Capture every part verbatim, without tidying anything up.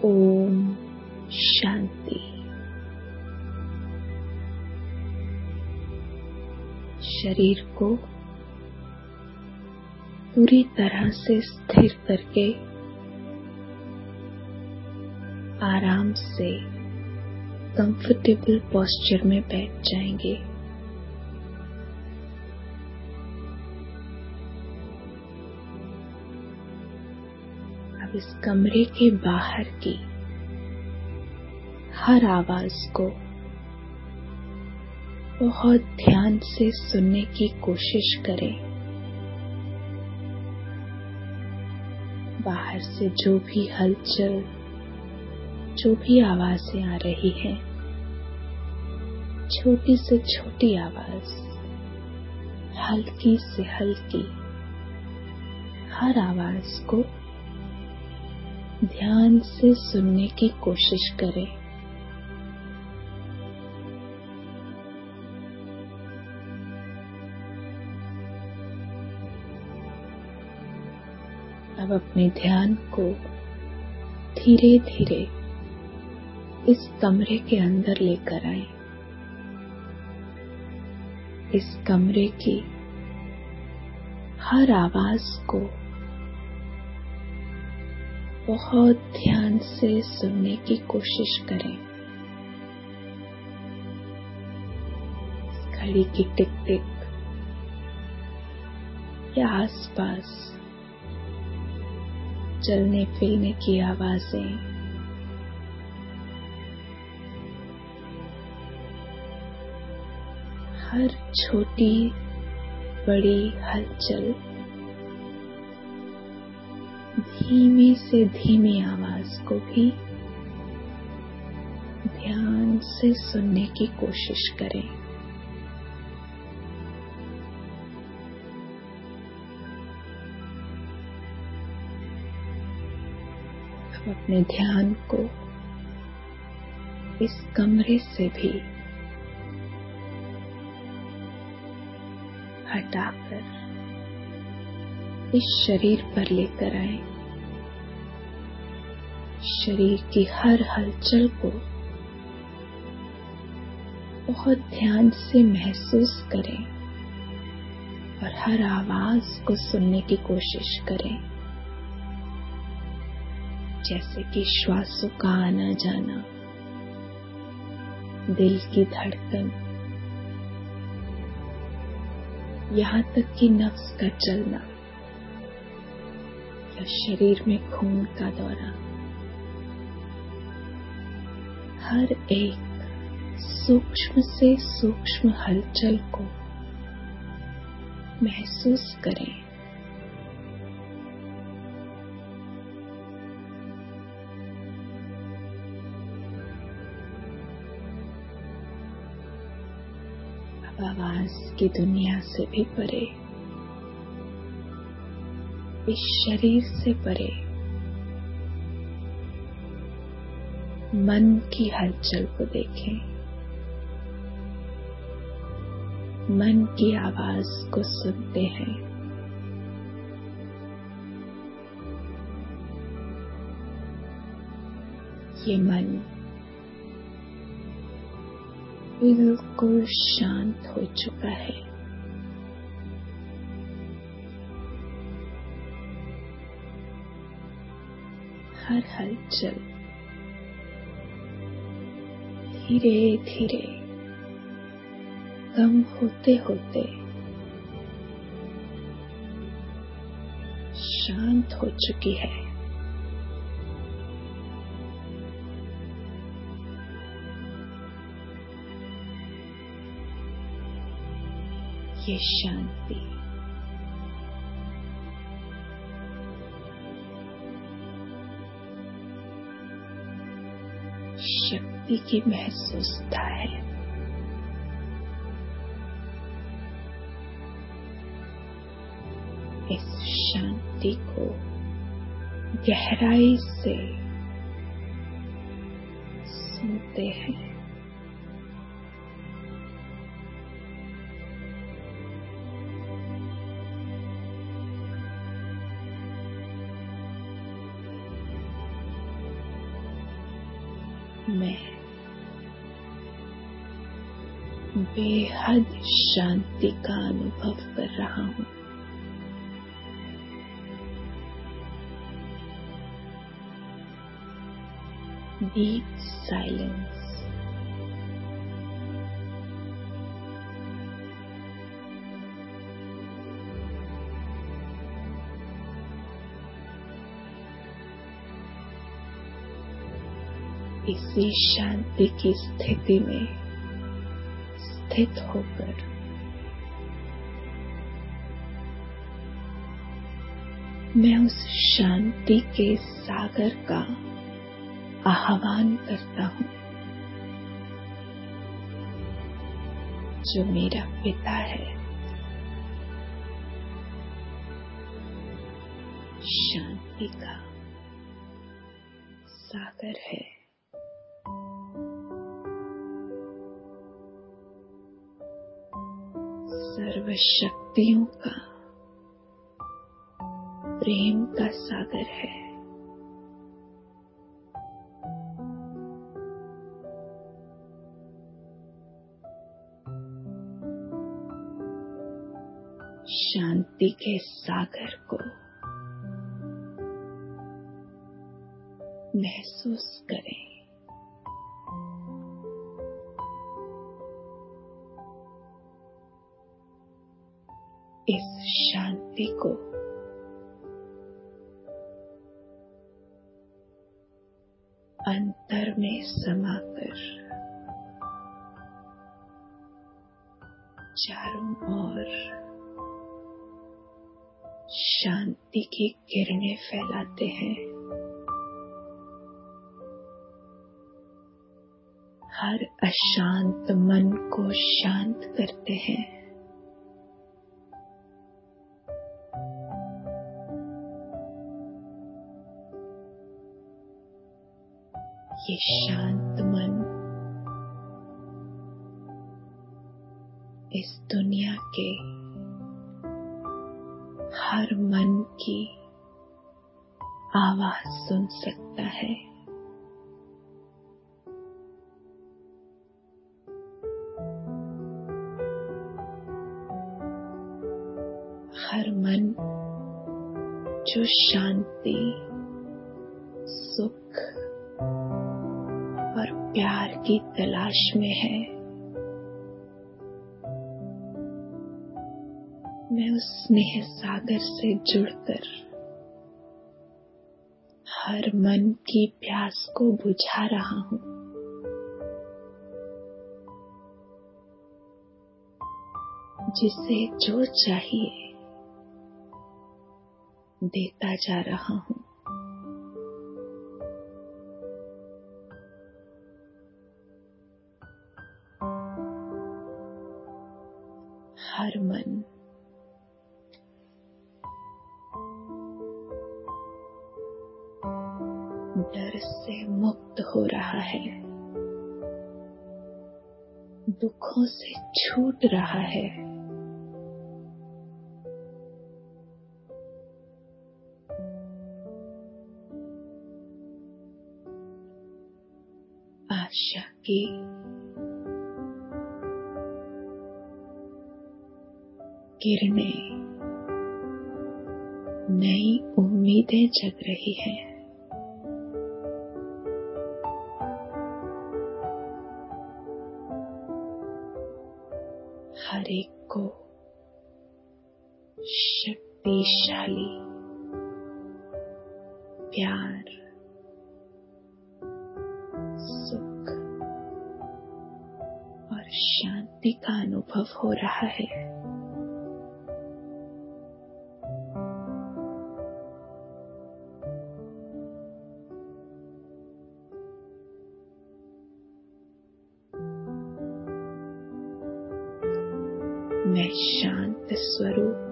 ओम शांति। शरीर को पूरी तरह से स्थिर करके आराम से कंफर्टेबल पोस्चर में बैठ जाएंगे। अब इस कमरे के बाहर की हर आवाज को बहुत ध्यान से सुनने की कोशिश करें। बाहर से जो भी हलचल, जो भी आवाजें आ रही हैं, छोटी से छोटी आवाज, हल्की से हल्की, हर आवाज को ध्यान से सुनने की कोशिश करें। अब अपने ध्यान को धीरे धीरे इस कमरे के अंदर लेकर आए। इस कमरे की हर आवाज को बहुत ध्यान से सुनने की कोशिश करें। घड़ी की टिक टिक या आसपास चलने फिरने की आवाजें, हर छोटी बड़ी हलचल, धीमी से धीमी आवाज को भी ध्यान से सुनने की कोशिश करें। अब अपने ध्यान को इस कमरे से भी हटाकर इस शरीर पर लेकर आए। शरीर की हर हलचल को बहुत ध्यान से महसूस करें और हर आवाज को सुनने की कोशिश करें, जैसे कि श्वासों का आना जाना, दिल की धड़कन, यहाँ तक कि नफ्स का चलना या शरीर में खून का दौरा। हर एक सूक्ष्म से सूक्ष्म हलचल को महसूस करें। अब आवाज की दुनिया से भी परे, इस शरीर से परे, मन की हलचल को देखें। मन की आवाज को सुनते हैं। ये मन बिल्कुल शांत हो चुका है। हर हलचल धीरे धीरे कम होते होते शांत हो चुकी है। ये शांति शक्ति की महसूसता है। इस शांति को गहराई से सुनते हैं। मैं बेहद शांति का अनुभव कर रहा हूँ। Deep silence. इसी शांति की स्थिति में स्थित होकर मैं उस शांति के सागर का आह्वान करता हूँ जो मेरा पिता है, शांति का सागर है। सर्व शक्तियों का प्रेम का सागर है। शांति के सागर को महसूस करें। इस शांति को अंतर में समाकर चारों ओर शांति की किरणें फैलाते हैं। हर अशांत मन को शांत करते हैं। ये शांत मन इस दुनिया के हर मन की आवाज सुन सकता है। हर मन जो शांति, सुख और प्यार की तलाश में है, मैं उस स्नेह सागर से जुड़कर हर मन की प्यास को बुझा रहा हूँ। जिसे जो चाहिए देता जा रहा हूँ। हर मन डर से मुक्त हो रहा है, दुखों से छूट रहा है। आशा की किरणें, नई उम्मीदें जग रही हैं। हर एक को शक्तिशाली प्यार, सुख और शांति का अनुभव हो रहा है। मैं शांत स्वरूप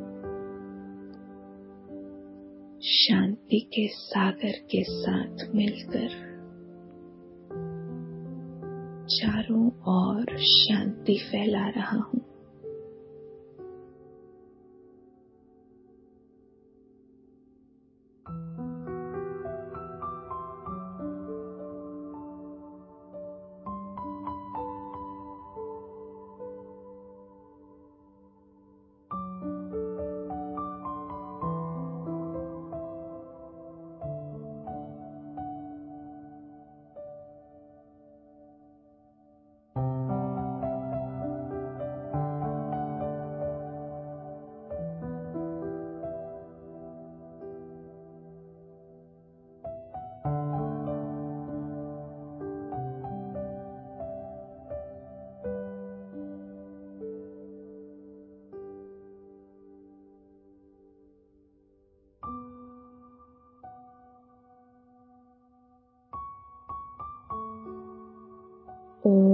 शांति के सागर के साथ मिलकर चारों ओर शांति फैला रहा हूँ। ओ